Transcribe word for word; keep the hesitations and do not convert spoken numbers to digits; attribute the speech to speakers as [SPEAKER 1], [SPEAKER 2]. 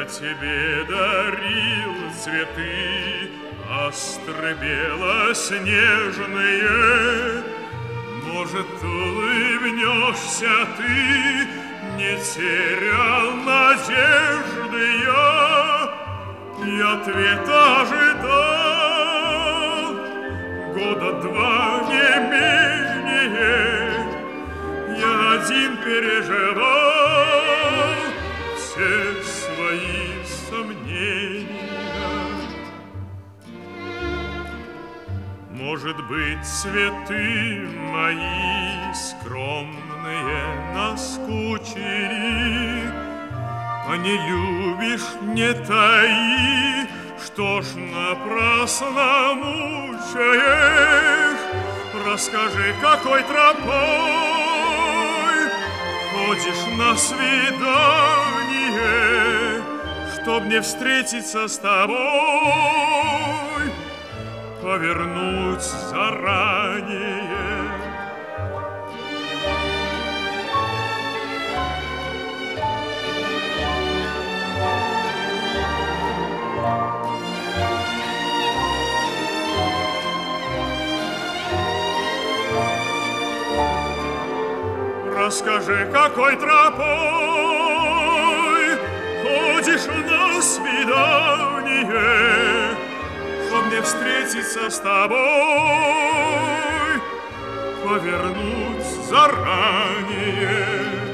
[SPEAKER 1] тебе дарил цветы астры белоснежные. Может, улыбнешься ты, не терял надежды я, и ответа ожидал года два не менее. Я один переживал все свои сомнения. Может быть, цветы мои скромные наскучили, а не любишь, не таи, что ж напрасно мучаешь? Расскажи, какой тропой ходишь на свидание, чтоб не встретиться с тобой, повернуть заранее. Расскажи, какой тропой ходишь на свидание, чтоб мне встретиться с тобой, повернуть заранее.